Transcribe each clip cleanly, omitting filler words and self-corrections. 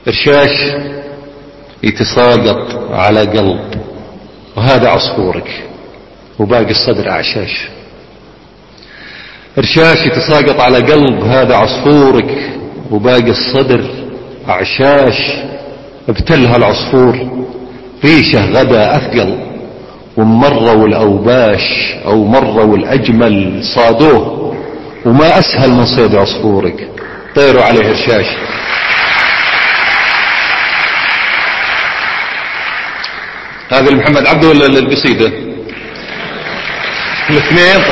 رشاش يتساقط على قلب وهذا عصفورك وباقي الصدر أعشاش. رشاش يتساقط على قلب هذا عصفورك وباقي الصدر أعشاش. ابتلها العصفور ريشه غدا أثقل ومروا الأوباش أو مروا الأجمل صادوه وما أسهل من صيد عصفورك. طيروا عليه رشاش. هذا محمد عبده ولا القصيدة؟ الاثنين.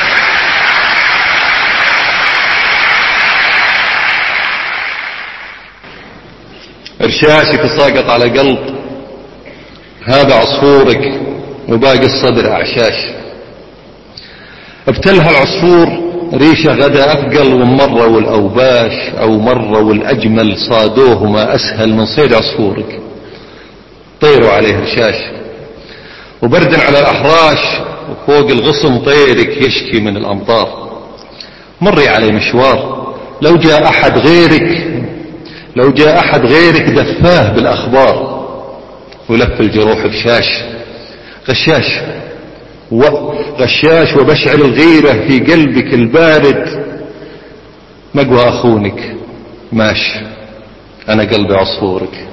رشاش يتساقط على قلب هذا عصفورك وباقي الصدر أعشاش. ابتلها العصفور ريشه غدا أثقل ومروا الأوباش أو مروا الأجمل صادوه ما أسهل من صيد عصفورك. طيروا عليه رشاش. وبرد على الأحراش وفوق الغصن طيرك يشكي من الأمطار. مري علي مشوار لو جاء أحد غيرك دفاه بالأخبار ولف الجروح بشاش. غشاش وبشعل الغيرة في قلبك البارد. مقوى أخونك ماش أنا قلبي عصفورك.